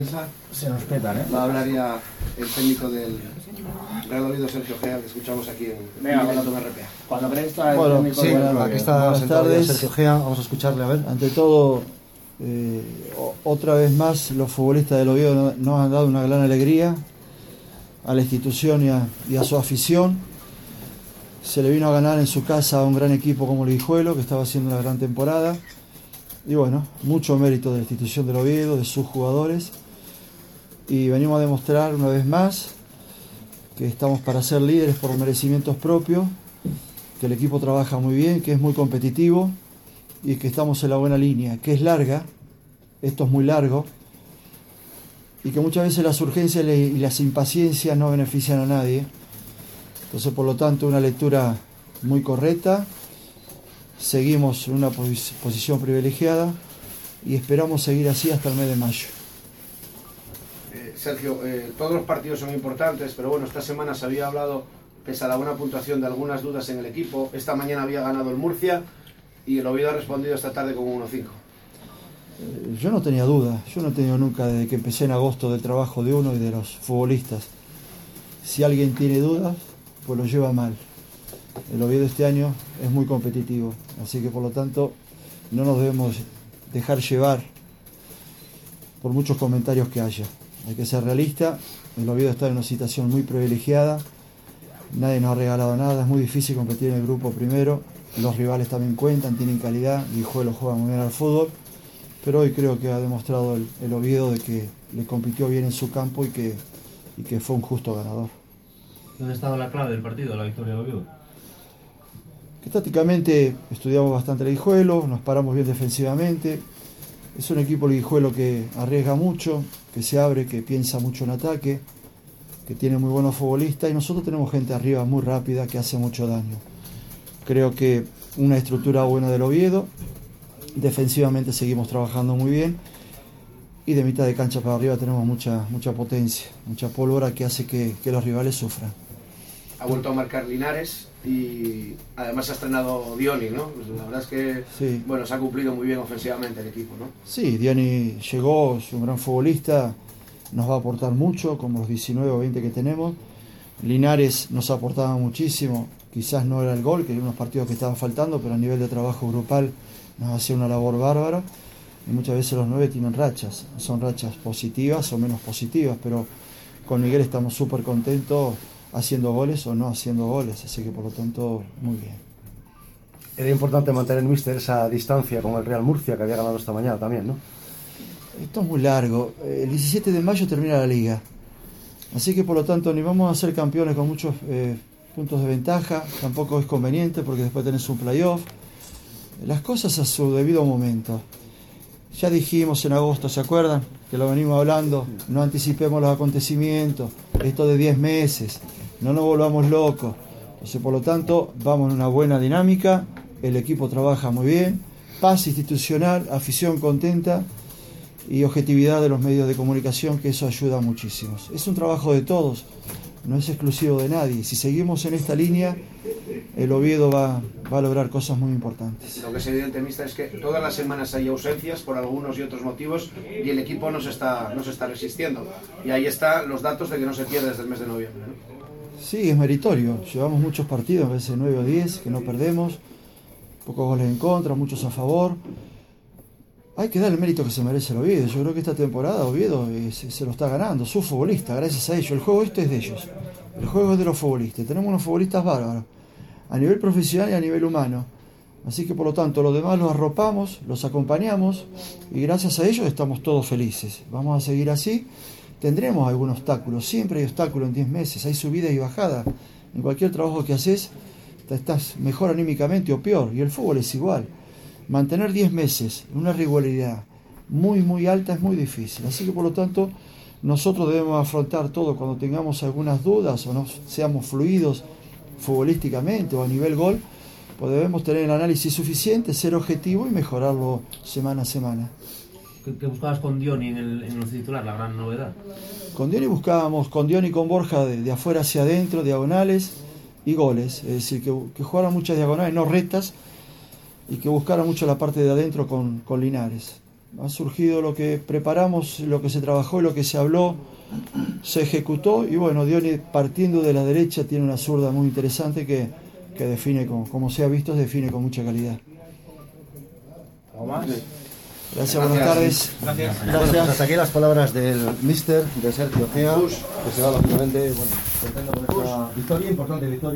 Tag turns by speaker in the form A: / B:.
A: Se nos petan, ¿eh?
B: Va a hablar ya el técnico del Real Oviedo, Sergio Gea, que escuchamos aquí en Minuto RPA.
A: Cuando presta el
C: Bueno,
A: técnico
C: sí,
A: bueno,
C: aquí está
D: Buenas
C: sentado
D: tardes.
C: Sergio Gea, vamos a escucharle a ver.
D: Ante todo, otra vez más los futbolistas del Oviedo nos han dado una gran alegría a la institución y a su afición. Se le vino a ganar en su casa a un gran equipo como el Guijuelo, que estaba haciendo una gran temporada. Y bueno, mucho mérito de la institución del Oviedo, de sus jugadores. Y venimos a demostrar una vez más que estamos para ser líderes por merecimientos propios, que el equipo trabaja muy bien, que es muy competitivo y que estamos en la buena línea, que es larga, esto es muy largo, y que muchas veces las urgencias y las impaciencias no benefician a nadie. Entonces, por lo tanto, una lectura muy correcta, seguimos en una posición privilegiada y esperamos seguir así hasta el mes de mayo.
B: Sergio, todos los partidos son importantes, pero bueno, esta semana se había hablado, pese a la buena puntuación, de algunas dudas en el equipo. Esta mañana había ganado el Murcia y el Oviedo ha respondido esta tarde con un 1-5.
D: Yo no tenía dudas, yo no he tenido nunca desde que empecé en agosto del trabajo de uno y de los futbolistas. Si alguien tiene dudas, pues lo lleva mal. El Oviedo este año es muy competitivo, así que por lo tanto no nos debemos dejar llevar por muchos comentarios que haya. Hay que ser realista, el Oviedo está en una situación muy privilegiada, nadie nos ha regalado nada, es muy difícil competir en el grupo primero, los rivales también cuentan, tienen calidad, Guijuelo juega muy bien al fútbol, pero hoy creo que ha demostrado el Oviedo de que le compitió bien en su campo y que fue un justo ganador.
E: ¿Dónde estaba la clave del partido, la victoria del Oviedo?
D: Que tácticamente estudiamos bastante el Guijuelo, nos paramos bien defensivamente. Es un equipo el Guijuelo que arriesga mucho, que se abre, que piensa mucho en ataque, que tiene muy buenos futbolistas y nosotros tenemos gente arriba muy rápida que hace mucho daño. Creo que una estructura buena del Oviedo, defensivamente seguimos trabajando muy bien y de mitad de cancha para arriba tenemos mucha potencia, mucha pólvora que hace que los rivales sufran.
B: Ha vuelto a marcar Linares y además ha estrenado Dioni, ¿no? Pues la verdad es que
D: Sí.
B: bueno, se ha cumplido muy bien ofensivamente el equipo, ¿no?
D: Sí, Dioni llegó, es un gran futbolista, nos va a aportar mucho, como los 19 o 20 que tenemos. Linares nos aportaba muchísimo, quizás no era el gol, que eran unos partidos que estaban faltando, pero a nivel de trabajo grupal nos hacía una labor bárbara. Y muchas veces los 9 tienen rachas, son rachas positivas o menos positivas, pero con Miguel estamos súper contentos haciendo goles o no haciendo goles, así que por lo tanto muy bien.
C: Era importante mantener, mister, esa distancia con el Real Murcia, que había ganado esta mañana también, ¿no?
D: Esto es muy largo, el 17 de mayo termina la liga, así que por lo tanto ni vamos a ser campeones con muchos puntos de ventaja, tampoco es conveniente porque después tenés un playoff, las cosas a su debido momento. Ya dijimos en agosto, ¿se acuerdan? Que lo venimos hablando, no anticipemos los acontecimientos, esto de 10 meses, no nos volvamos locos. Entonces, por lo tanto, vamos en una buena dinámica, el equipo trabaja muy bien, paz institucional, afición contenta y objetividad de los medios de comunicación, que eso ayuda muchísimo. Es un trabajo de todos, no es exclusivo de nadie. Si seguimos en esta línea, el Oviedo va a lograr cosas muy importantes.
B: Lo que es evidente, mister, es que todas las semanas hay ausencias por algunos y otros motivos y el equipo no se está resistiendo. Y ahí están los datos de que no se pierde desde el mes de noviembre, ¿no?
D: Sí, es meritorio. Llevamos muchos partidos, a veces 9 o 10, que no perdemos. Pocos goles en contra, muchos a favor. Hay que dar el mérito que se merece el Oviedo. Yo creo que esta temporada Oviedo se lo está ganando. Su futbolista, gracias a ellos. El juego este es de ellos. El juego es de los futbolistas. Tenemos unos futbolistas bárbaros, a nivel profesional y a nivel humano. Así que por lo tanto los demás los arropamos, los acompañamos y gracias a ellos estamos todos felices. Vamos a seguir así. Tendremos algún obstáculo, siempre hay obstáculos en 10 meses, hay subidas y bajadas. En cualquier trabajo que haces estás mejor anímicamente o peor, y el fútbol es igual. Mantener 10 meses en una regularidad muy alta es muy difícil, así que por lo tanto nosotros debemos afrontar todo cuando tengamos algunas dudas o no seamos fluidos futbolísticamente o a nivel gol, pues debemos tener el análisis suficiente, ser objetivo y mejorarlo semana a semana.
E: ¿Qué buscabas con Dioni en el titular, la gran novedad?
D: Con Dioni buscábamos, con Dioni y con Borja, de afuera hacia adentro, diagonales y goles. Es decir, que jugara muchas diagonales, no rectas, y que buscara mucho la parte de adentro con Linares. Ha surgido lo que preparamos, lo que se trabajó y lo que se habló, se ejecutó. Y bueno, Diony, partiendo de la derecha, tiene una zurda muy interesante que define, como se ha visto, define con mucha calidad.
A: ¿Algo más?
D: Gracias, buenas tardes.
C: Bueno, pues hasta aquí las palabras del míster, de Sergio Gea, que se va lógicamente, bueno, contento con esta victoria, importante victoria.